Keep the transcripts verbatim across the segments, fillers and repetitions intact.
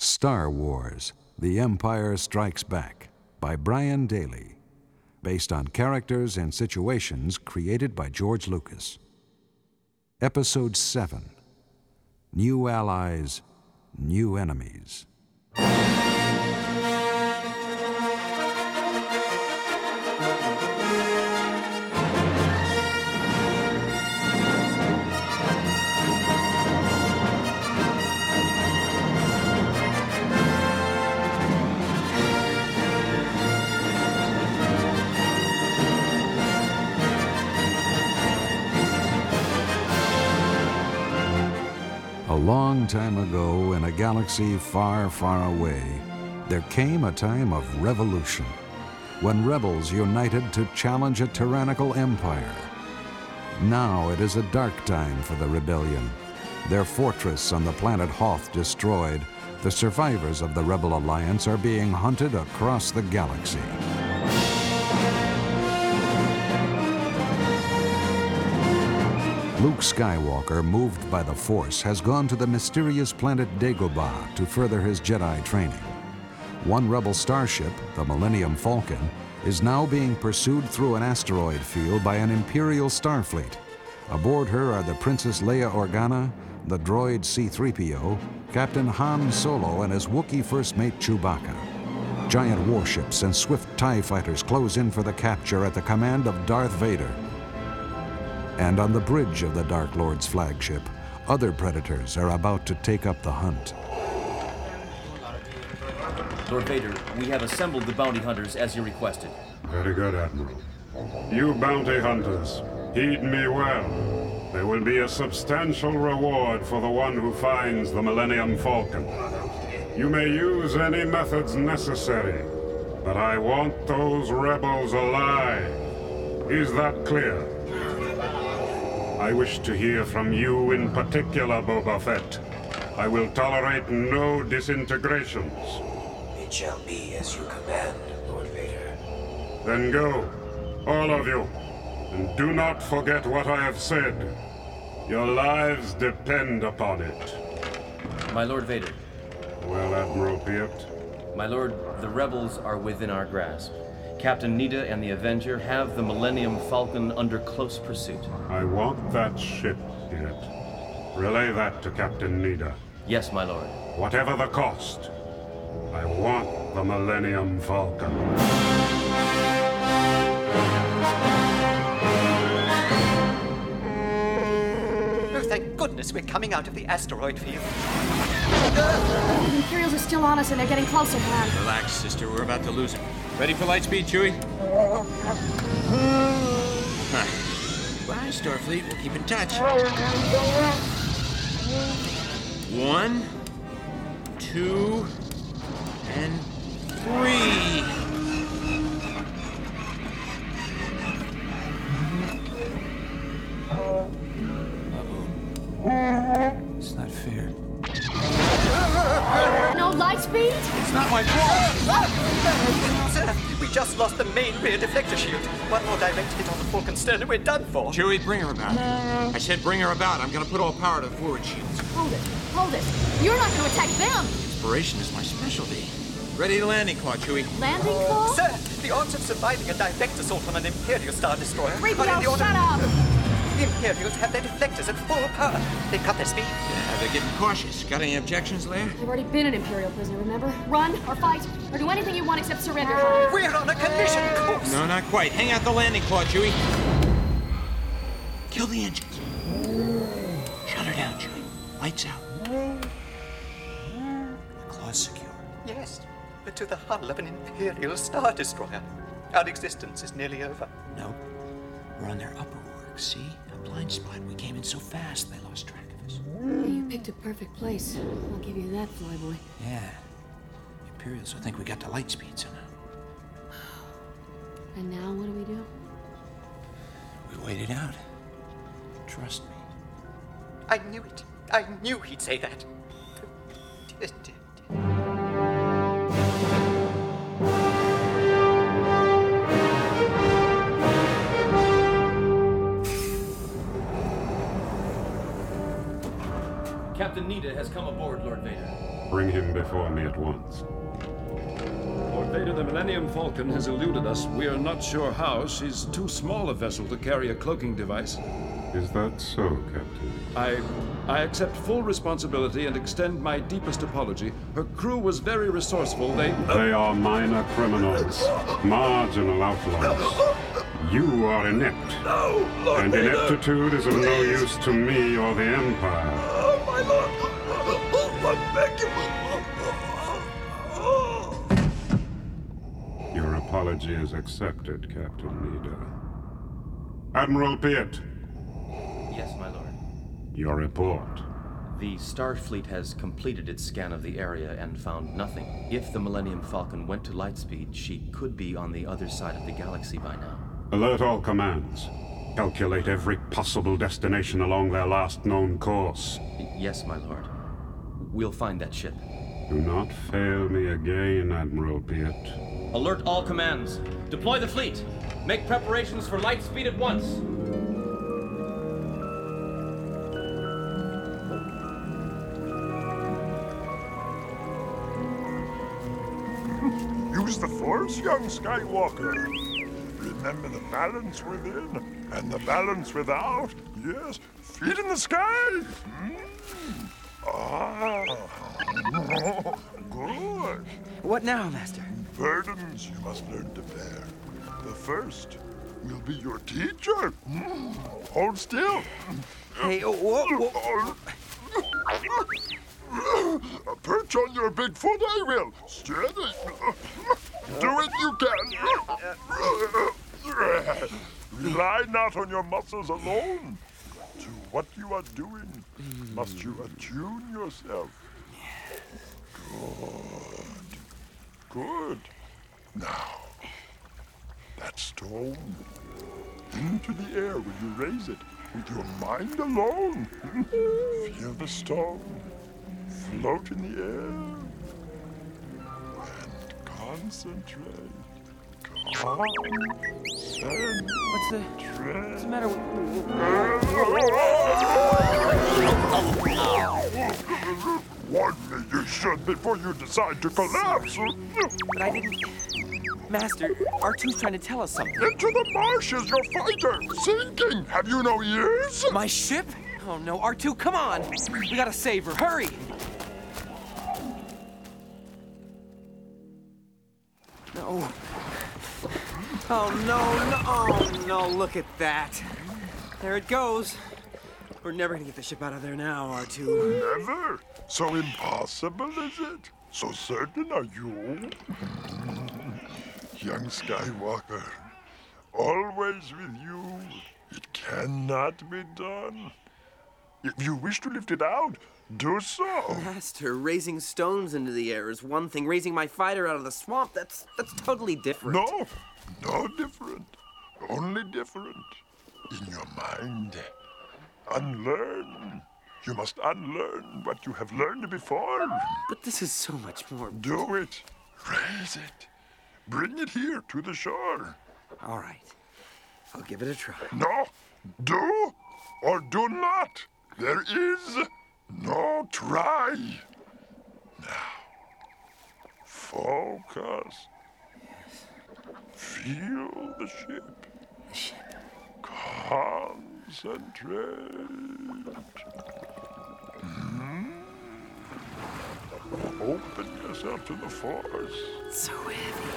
Star Wars: The Empire Strikes Back by Brian Daley, based on characters and situations created by George Lucas. Episode seven, New Allies, New Enemies. A long time ago, in a galaxy far, far away, there came a time of revolution, when rebels united to challenge a tyrannical empire. Now it is a dark time for the rebellion. Their fortress on the planet Hoth destroyed, the survivors of the Rebel Alliance are being hunted across the galaxy. Luke Skywalker, moved by the Force, has gone to the mysterious planet Dagobah to further his Jedi training. One rebel starship, the Millennium Falcon, is now being pursued through an asteroid field by an Imperial Starfleet. Aboard her are the Princess Leia Organa, the droid C three P O, Captain Han Solo, and his Wookiee first mate Chewbacca. Giant warships and swift TIE fighters close in for the capture at the command of Darth Vader. And on the bridge of the Dark Lord's flagship, other predators are about to take up the hunt. Lord Vader, we have assembled the bounty hunters as you requested. Very good, Admiral. You bounty hunters, heed me well. There will be a substantial reward for the one who finds the Millennium Falcon. You may use any methods necessary, but I want those rebels alive. Is that clear? I wish to hear from you in particular, Boba Fett. I will tolerate no disintegrations. It shall be as you command, Lord Vader. Then go, all of you, and do not forget what I have said. Your lives depend upon it. My Lord Vader. Well, Admiral Piet? My lord, the rebels are within our grasp. Captain Needa and the Avenger have the Millennium Falcon under close pursuit. I want that ship, Piet. Relay that to Captain Needa. Yes, my lord. Whatever the cost, I want the Millennium Falcon. Oh, thank goodness we're coming out of the asteroid field. The Imperials are still on us and they're getting closer, Han. Relax, sister. We're about to lose him. Ready for light speed, Chewie? Huh. Bye, Starfleet. We'll keep in touch. One, two, and three. Uh-oh. It's not fair. No light speed? It's not my fault! Sir, we just lost the main rear deflector shield. One more direct hit on the Falcon stern and we're done for. Chewie, bring her about. I said bring her about. I'm gonna put all power to the forward shields. Hold it, hold it. You're not going to attack them. Inspiration is my specialty. Ready to landing claw, Chewie. Landing claw? Sir, the odds of surviving a direct assault on an Imperial Star Destroyer three P are in O, the order... shut up! The Imperials have their deflectors at full power. They cut their speed. Yeah, they're getting cautious. Got any objections, Leia? I've already been an Imperial prisoner, remember? Run, or fight, or do anything you want except surrender, Han. We're on a collision course. No, not quite. Hang out the landing claw, Chewie. Kill the engines. Shut her down, Chewie. Lights out. The claw's secure. Yes, but to the hull of an Imperial Star Destroyer. Our existence is nearly over. Nope. We're on their upper work, see? A blind spot. We came in so fast, they lost track of us. Hey, you picked a perfect place. I'll give you that, flyboy. Yeah. The Imperials will think we got the light speed somehow. And now what do we do? We wait it out. Trust me. I knew it. I knew he'd say that. Dear, dear, dear. Captain Needa has come aboard, Lord Vader. Bring him before me at once. Lord Vader, the Millennium Falcon has eluded us. We are not sure how. She's too small a vessel to carry a cloaking device. Is that so, Captain? I... I accept full responsibility and extend my deepest apology. Her crew was very resourceful. They... They are minor criminals, marginal outlaws. You are inept. No, Lord And Vader. ineptitude is of no Please. use to me or the Empire. Oh, my lord. I beg you. Your apology is accepted, Captain Nida. Admiral Piet, Yes, my lord. your report. The Starfleet has completed its scan of the area and found nothing. If the Millennium Falcon went to lightspeed, she could be on the other side of the galaxy by now. Alert all commands. Calculate every possible destination along their last known course. Y- Yes, my lord. We'll find that ship. Do not fail me again, Admiral Piet. Alert all commands. Deploy the fleet. Make preparations for lightspeed at once. Use the Force, young Skywalker. Remember the balance within and the balance without. Yes, feet in the sky. Mm. Ah, good. What now, Master? Burdens you must learn to bear. The first will be your teacher. Mm. Hold still. Hey, oh, whoa, whoa. A perch on your big foot, I will. Steady. Do it, you can. Rely not on your muscles alone. To what you are doing, must you attune yourself. Good. Good. Now, that stone. Into the air will you raise it with your mind alone. Feel the stone. Float in the air and concentrate. Concentrate. What's the, what's the matter with... Warn me, you should, before you decide to collapse. But I didn't... Master, R two's trying to tell us something. Into the marshes, your fighter! Sinking! Have you no ears? My ship? Oh no, R two, come on! We gotta save her, hurry! No. Oh no, no, oh no, look at that. There it goes. We're never gonna get the ship out of there now, R two. Never? So impossible is it? So certain are you? Young Skywalker, always with you, it cannot be done. If you wish to lift it out, do so. Master, raising stones into the air is one thing. Raising my fighter out of the swamp, that's that's totally different. No, no different. Only different. In your mind. Unlearn. You must unlearn what you have learned before. But this is so much more. Do it. Raise it. Bring it here to the shore. All right. I'll give it a try. No. Do or do not. There is no try. Now, focus. Yes. Feel the ship. The ship. Concentrate. Hmm? Open yourself to the Force. It's so heavy.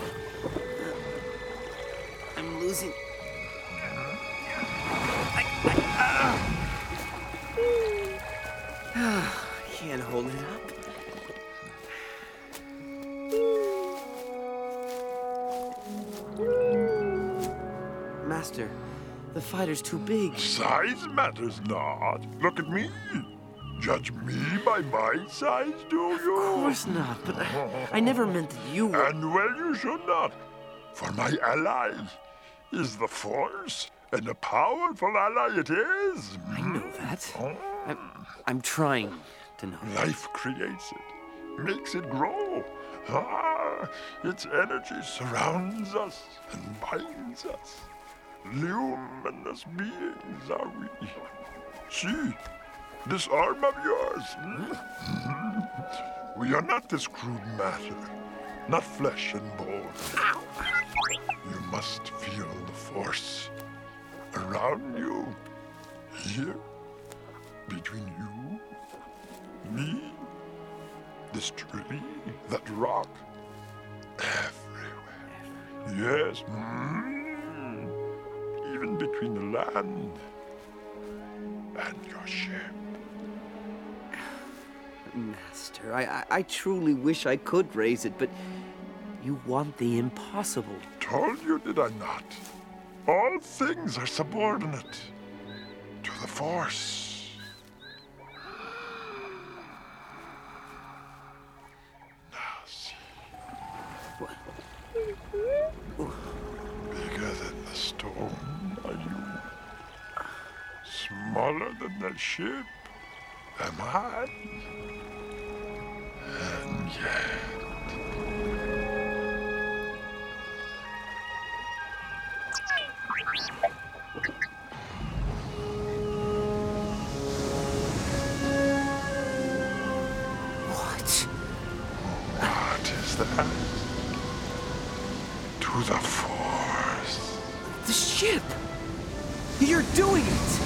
I'm losing. I, I, ah. Can't hold it up. Master, the fighter's too big. Size matters not. Look at me. Judge me by my size, do you? Of course not, but I, I never meant that you were... And well, you should not. For my ally is the Force, and a powerful ally it is. I know that. I'm, I'm trying to know. Life creates it, makes it grow. Ah, its energy surrounds us and binds us. Luminous beings are we. See, this arm of yours. We are not this crude matter, not flesh and bone. You must feel the force around you, here, between you, me, this tree, that rock, everywhere. Yes, mm, even between the land and your ship. Master, I, I, I truly wish I could raise it, but you want the impossible. Told you, did I not? All things are subordinate to the Force. Now see. What? Bigger than the stone are you. Smaller than the ship am I. And yet... What? What is that? To the Force. The ship! You're doing it!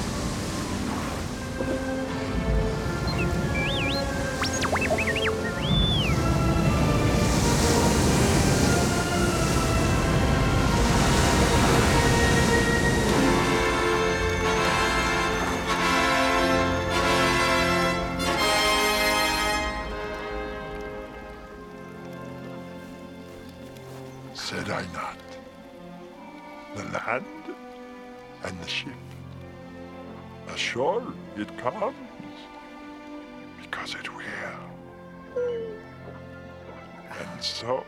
Said I not? The land and the ship. Ashore it comes, because it will. And so,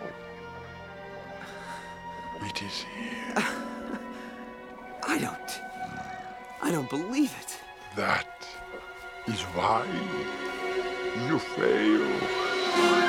it is here. I don't... I don't believe it. That is why you fail.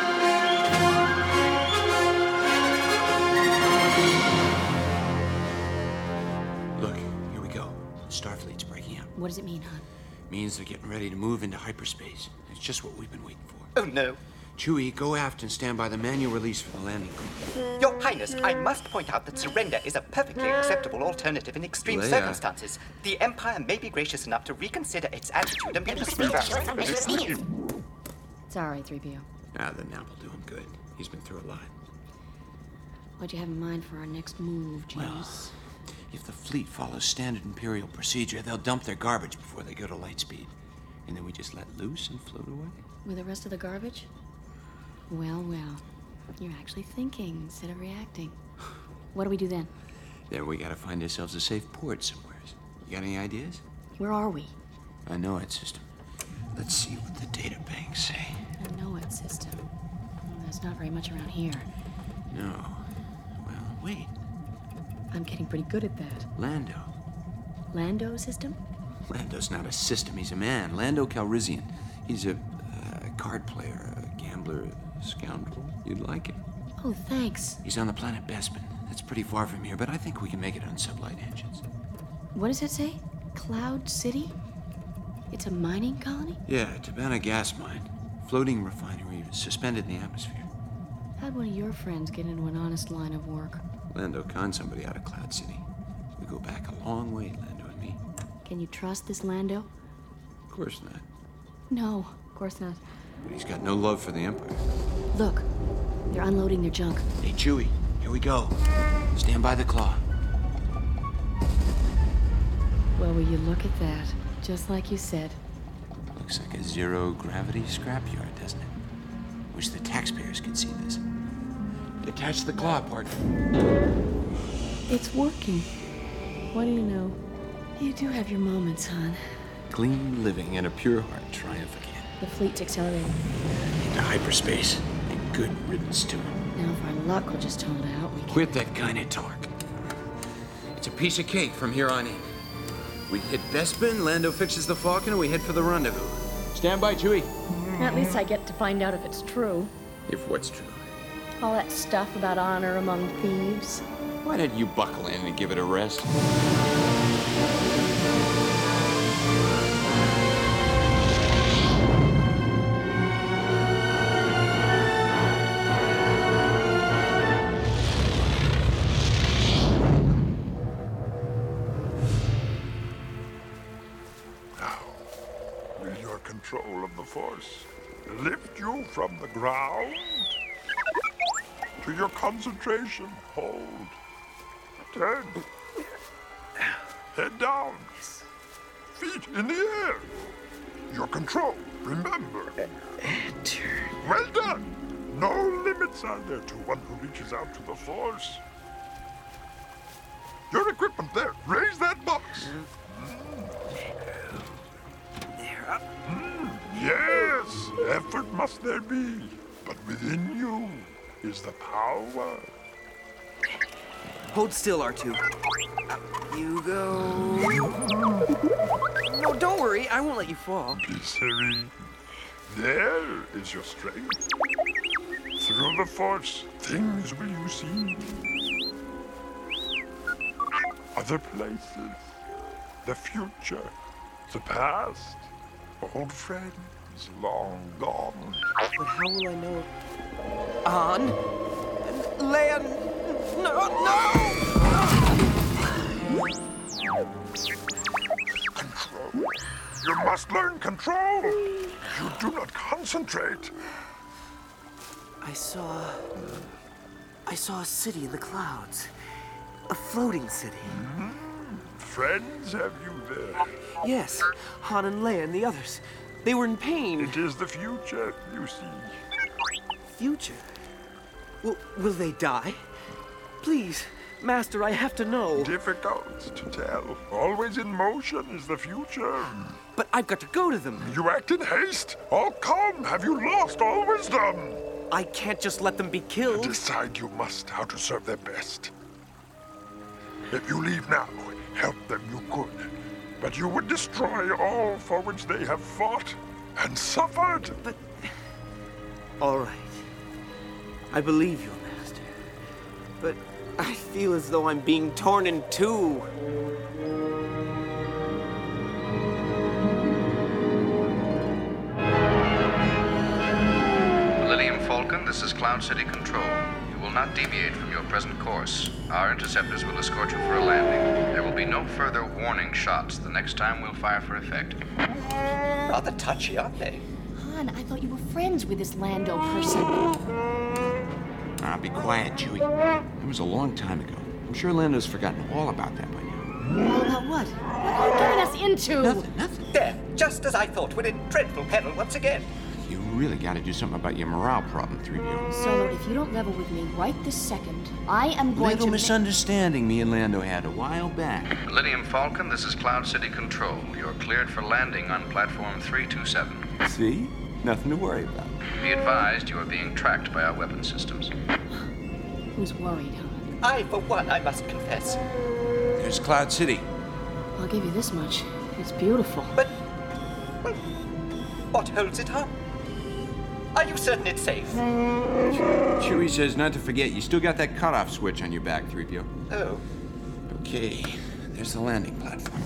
Look, here we go. Starfleet's breaking out. What does it mean, hon? Means they're getting ready to move into hyperspace. It's just what we've been waiting for. Oh, no. Chewie, go aft and stand by the manual release for the landing call. Your Highness, I must point out that surrender is a perfectly acceptable alternative in extreme Leia. circumstances. The Empire may be gracious enough to reconsider its attitude and be It's all right, three P O. Ah, the nap will do him good. He's been through a lot. What do you have in mind for our next move, James? Well, if the fleet follows standard Imperial procedure, they'll dump their garbage before they go to lightspeed. And then we just let loose and float away. With the rest of the garbage? Well, well. You're actually thinking instead of reacting. What do we do then? Then we gotta find ourselves a safe port somewhere. You got any ideas? Where are we? I know it, system. Let's see what the data banks say. I know it, system. There's not very much around here. No. Well, wait. I'm getting pretty good at that. Lando. Lando system? Lando's not a system, he's a man. Lando Calrissian. He's a, a card player, a gambler, a scoundrel. You'd like him. Oh, thanks. He's on the planet Bespin. That's pretty far from here, but I think we can make it on sublight engines. What does that say? Cloud City? It's a mining colony? Yeah, Tabana gas mine. Floating refinery suspended in the atmosphere. How'd one of your friends get into an honest line of work? Lando conned somebody out of Cloud City. We go back a long way, Lando and me. Can you trust this Lando? Of course not. No, of course not. But he's got no love for the Empire. Look, they're unloading their junk. Hey, Chewie, here we go. Stand by the claw. Well, will you look at that? Just like you said. Looks like a zero-gravity scrapyard, doesn't it? Wish the taxpayers could see this. Detach the claw, partner. It's working. What do you know? You do have your moments, hon. Clean living and a pure heart triumph again. The fleet's accelerating. Into hyperspace. And good riddance to it. Now, if our luck will just hold out, we can... Quit that kind of talk. It's a piece of cake from here on in. We hit Bespin, Lando fixes the Falcon, and we head for the rendezvous. Stand by, Chewie. At least I get to find out if it's true. If what's true? All that stuff about honor among thieves. Why don't you buckle in and give it a rest? you from the ground to your concentration. Hold. Ten. Head down. Feet in the air. Your control, remember. Enter. Well done. No limits are there to one who reaches out to the Force. Your equipment there. Raise that box. There, up. Mm, yes, effort must there be, but within you is the power. Hold still, R two. Up you go. No, don't worry. I won't let you fall. Be serene. There is your strength. Through the Force, things will you see. Other places, the future, the past, old friends long gone. But how will I know? Han? Leia? No, no! Control. You must learn control. You do not concentrate. I saw... I saw a city in the clouds. A floating city. Mm-hmm. Friends have you there? Yes, Han and Leia and the others. They were in pain. It is the future, you see. Future? Will, will they die? Please, Master, I have to know. Difficult to tell. Always in motion is the future. But I've got to go to them. You act in haste. All calm. Have you lost all wisdom? I can't just let them be killed. Decide you must how to serve them best. If you leave now, help them you could. But you would destroy all for which they have fought and suffered. But... All right. I believe you, Master. But I feel as though I'm being torn in two. Millennium Falcon, this is Cloud City Control. You will not deviate from your present course. Our interceptors will escort you for a landing. There will be no further warning shots the next time we'll fire for effect. Rather touchy, aren't they? Han, I thought you were friends with this Lando person. Ah, be quiet, Chewie. It was a long time ago. I'm sure Lando's forgotten all about that by now. All about what? What are you getting us into? Nothing, nothing. There, just as I thought, we're in dreadful peril once again. You really gotta do something about your morale problem, three P O. Solo, if you don't level with me right this second, I am going Little to... misunderstanding me and Lando had a while back. Millennium Falcon, this is Cloud City Control. You're cleared for landing on platform three two seven. See? Nothing to worry about. Be advised, you are being tracked by our weapon systems. Who's worried, Han? I, for one, I must confess. There's Cloud City. I'll give you this much. It's beautiful. But, well, what holds it up? Are you certain it's safe? Chewie says not to forget, you still got that cutoff switch on your back, three P O. Oh. Okay, there's the landing platform.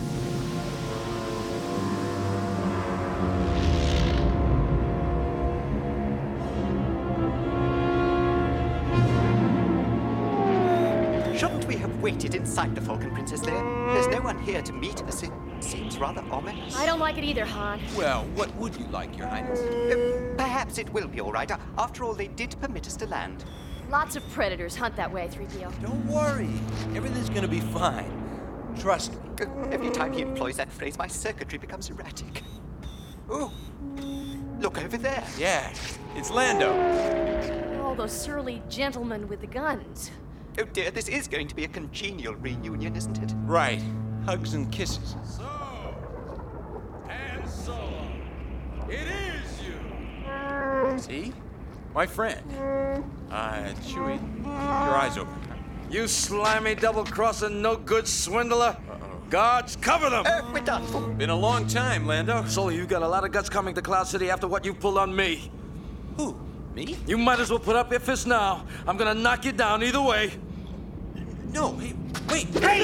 Shouldn't we have waited inside the Falcon, Princess Leia? There's no one here to meet us. It seems rather ominous. I don't like it either, Han. Well, what would you like, Your Highness? Uh, perhaps it will be all right. After all, they did permit us to land. Lots of predators hunt that way, three P O. Don't worry. Everything's gonna be fine. Trust me. Every time he employs that phrase, my circuitry becomes erratic. Ooh. Look over there. Yeah, it's Lando. All those surly gentlemen with the guns. Oh dear, this is going to be a congenial reunion, isn't it? Right. Hugs and kisses. So, Han Solo, it is you. See? My friend. Uh, Chewie, your eyes open. You slimy, double-crossing, no-good swindler. Uh-oh. Guards, cover them! Uh, we're done for. Been a long time, Lando. Solo, you've got a lot of guts coming to Cloud City after what you've pulled on me. Who? Me? You might as well put up your fist now. I'm gonna knock you down either way. No, hey, wait. Hey!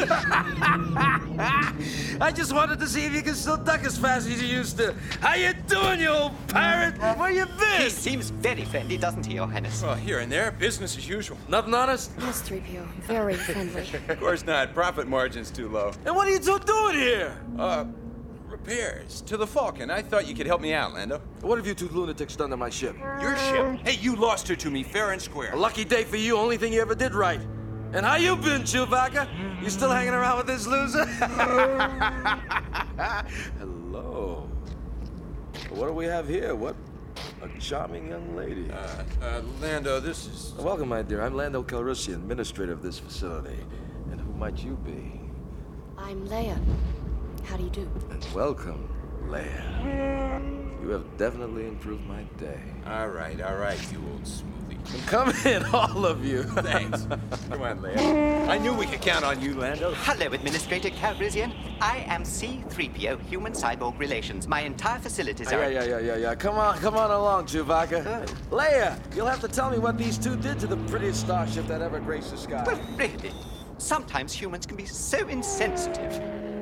I just wanted to see if you can still duck as fast as you used to. How you doing, you old pirate? Where you been? He seems very friendly, doesn't he, Your Highness? Well, here and there, business as usual. Nothing honest? Yes, three P O. Very friendly. Of course not. Profit margin's too low. And what are you two doing here? Uh, Repairs to the Falcon. I thought you could help me out, Lando. What have you two lunatics done to my ship? Your ship? Hey, you lost her to me fair and square. A lucky day for you. Only thing you ever did right. And how you been, Chewbacca? You still hanging around with this loser? Hello. What do we have here? What a charming young lady. Uh, uh, Lando, this is... Welcome, my dear. I'm Lando Calrissian, administrator of this facility. And who might you be? I'm Leia. How do you do? And welcome, Leia. You have definitely improved my day. All right, all right, you old smoothie. Come in, all of you. Thanks. Come on, Leia. I knew we could count on you, Lando. Hello, Administrator Calrissian. I am C three P O, Human-Cyborg Relations. My entire facilities are... Yeah, yeah, yeah, yeah, yeah. Come on, come on along, Chewbacca. Uh, Leia, you'll have to tell me what these two did to the prettiest starship that ever graced the sky. Well, really, sometimes humans can be so insensitive.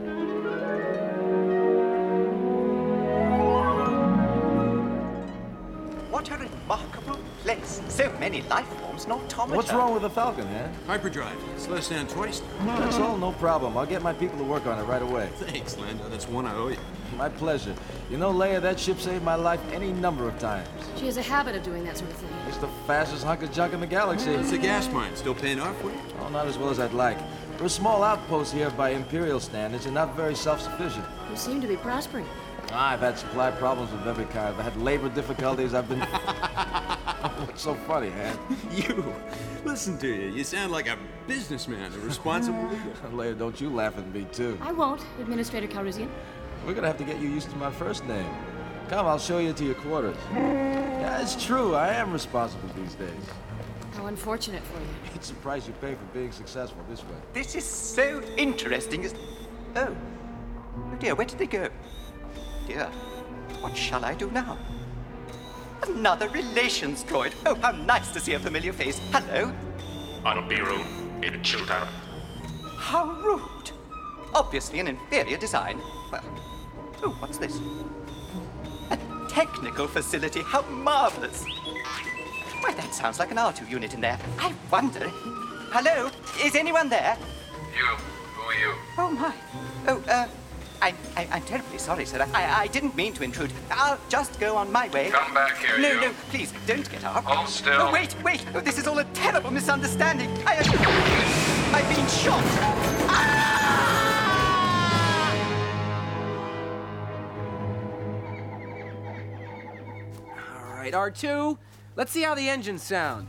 What a remarkable place. So many life forms, and automata. What's wrong with the Falcon, man? Hyperdrive. Slow us down twice. That's all, no problem. I'll get my people to work on it right away. Thanks, Lando. That's one I owe you. My pleasure. You know, Leia, that ship saved my life any number of times. She has a habit of doing that sort of thing. It's the fastest hunk of junk in the galaxy. It's a gas mine. Still paying off for you? Oh, not as well as I'd like. We're a small outpost here by Imperial standards and not very self-sufficient. You seem to be prospering. I've had supply problems of every kind. I've had labor difficulties. I've been... What's so funny, man? You. Listen to you. You sound like a businessman, a responsible leader. Leia, don't you laugh at me, too. I won't, Administrator Calrissian. We're gonna have to get you used to my first name. Come, I'll show you to your quarters. Yeah, it's true. I am responsible these days. How unfortunate for you. It's the price you pay for being successful this way. This is so interesting. Oh. Oh, dear, where did they go? Dear, what shall I do now? Another relations droid. Oh, how nice to see a familiar face. Hello. Anbiru in Chiltar. How rude. Obviously an inferior design. Well, oh, what's this? A technical facility. How marvelous. Why, that sounds like an R two unit in there. I wonder. Hello? Is anyone there? You. Who are you? Oh, my. Oh, uh... I, I, I'm terribly sorry, sir. I, I didn't mean to intrude. I'll just go on my way. Come back here, no, you. No, no, please, don't get up. Hold still. Oh, wait, wait. Oh, this is all a terrible misunderstanding. I... I've been shot. All right, R two. Let's see how the engines sound.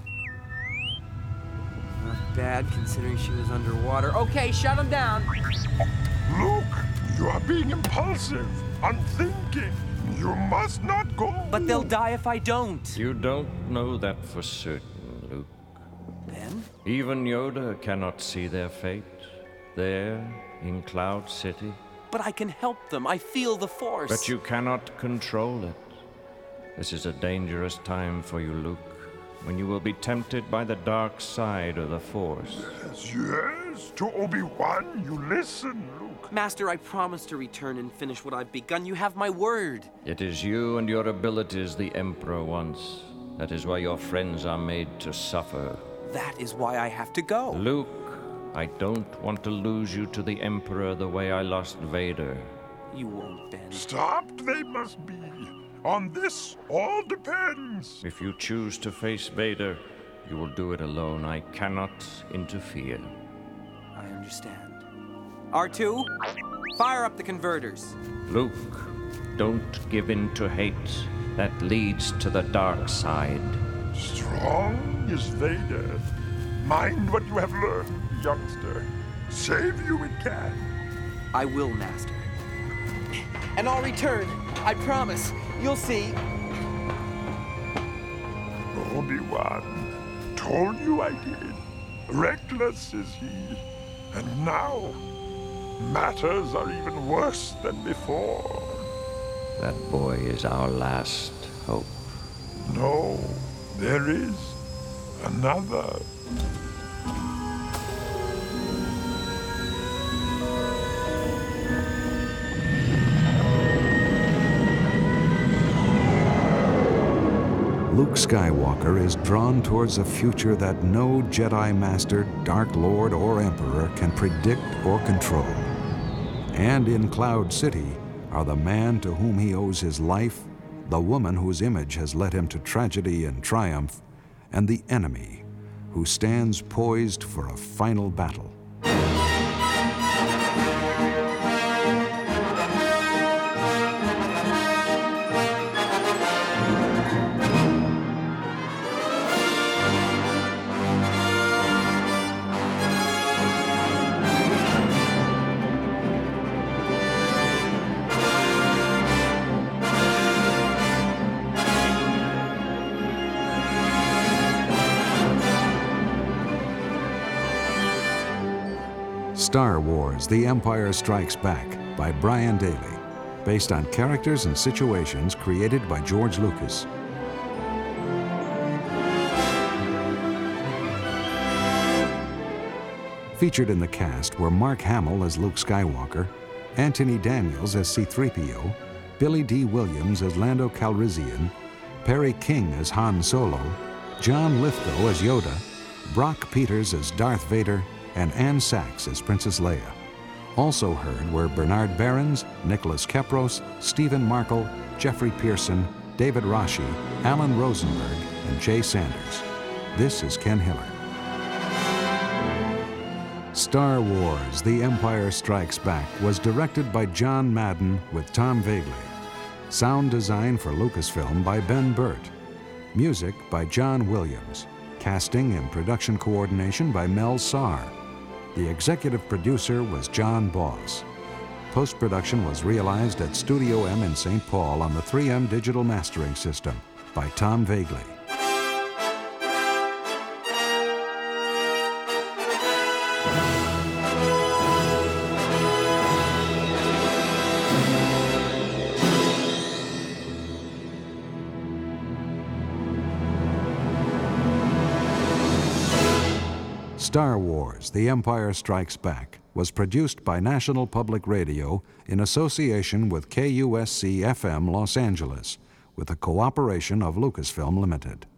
Not bad, considering she was underwater. Okay, shut them down. Luke, you are being impulsive, unthinking. You must not go. But they'll die if I don't. You don't know that for certain, Luke. Then? Even Yoda cannot see their fate. There, in Cloud City. But I can help them. I feel the Force. But you cannot control it. This is a dangerous time for you, Luke, when you will be tempted by the dark side of the Force. Yes, yes. To Obi-Wan, you listen, Luke. Master, I promise to return and finish what I've begun. You have my word. It is you and your abilities the Emperor wants. That is why your friends are made to suffer. That is why I have to go. Luke, I don't want to lose you to the Emperor the way I lost Vader. You won't, Ben. Stopped they must be. On this, all depends. If you choose to face Vader, you will do it alone. I cannot interfere. I understand. R two, fire up the converters. Luke, don't give in to hate. That leads to the dark side. Strong is Vader. Mind what you have learned, youngster. Save you it can. I will, Master. And I'll return. I promise. You'll see. Obi-Wan, told you I did. Reckless is he. And now, matters are even worse than before. That boy is our last hope. No, there is another. Luke Skywalker is drawn towards a future that no Jedi Master, Dark Lord, or Emperor can predict or control. And in Cloud City, are the man to whom he owes his life, the woman whose image has led him to tragedy and triumph, and the enemy who stands poised for a final battle. Star Wars: The Empire Strikes Back by Brian Daley, based on characters and situations created by George Lucas. Featured in the cast were Mark Hamill as Luke Skywalker, Anthony Daniels as C three P O, Billy D. Williams as Lando Calrissian, Perry King as Han Solo, John Lithgow as Yoda, Brock Peters as Darth Vader, and Anne Sachs as Princess Leia. Also heard were Bernard Behrens, Nicholas Kepros, Stephen Markle, Jeffrey Pearson, David Rashi, Alan Rosenberg, and Jay Sanders. This is Ken Hiller. Star Wars: The Empire Strikes Back was directed by John Madden with Tom Vegley. Sound design for Lucasfilm by Ben Burt. Music by John Williams. Casting and production coordination by Mel Sarr. The executive producer was John Boss. Post-production was realized at Studio M in Saint Paul on the three M digital mastering system by Tom Vegley. Star Wars: The Empire Strikes Back was produced by National Public Radio in association with K U S C F M Los Angeles, with the cooperation of Lucasfilm Limited.